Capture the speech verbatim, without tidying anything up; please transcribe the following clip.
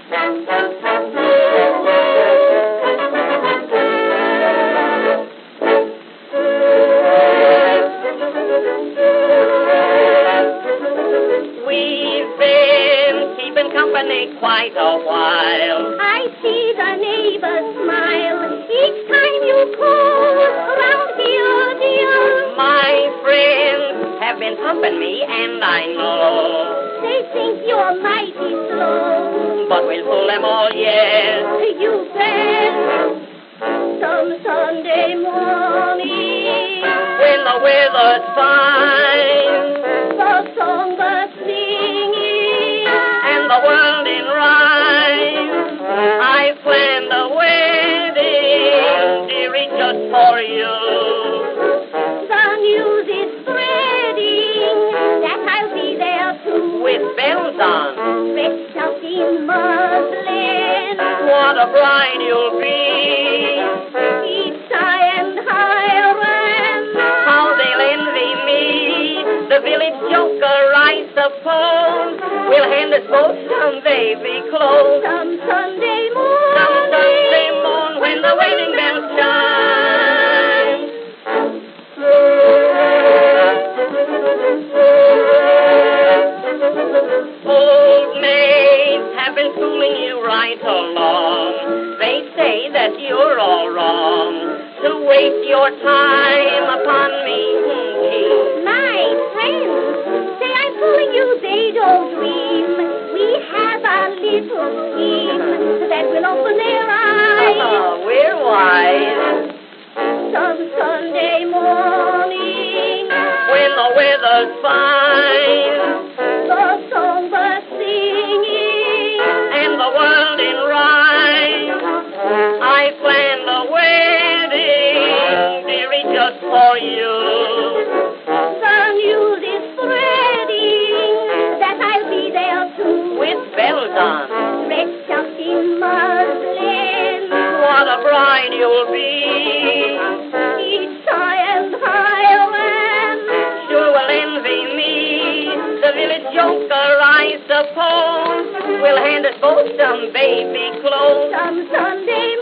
Quite a while. I see the neighbors smile each time you call around here, dear. My friends have been pumping me, and I know They think you're mighty slow, but we'll fool them all, yes. You bet. Some Sunday morning, When the weather's fine the songbirds singing, and the world in rhyme, I planned a wedding, dearie, just for you. the news is spreading that I'll be there too, With bells on, dressed up in muslin. what a bride you'll be. Each high and hiram, How they'll envy me. The village joker, I suppose, will hand us both some baby clothes. some Sunday Some Sunday morning, morn when the wedding bells chime. Old maids have been fooling you right along. They say that you're all wrong to waste your time upon me. Hmm, gee. my friends say I'm fooling you, they don't dream. We have a little scheme that will open their eyes. Oh, we're wise. Some Sunday morning, When the weather's fine the songbirds singing, and the world in rhyme, I planned a wedding, dearie, just for you. the news is spreading that I'll be there too, With bells on, dressed up in muslin. what a bride you'll be. Each high and hiram, Sure will envy me. The village joker, I suppose, will hand us both some baby clothes. some Sunday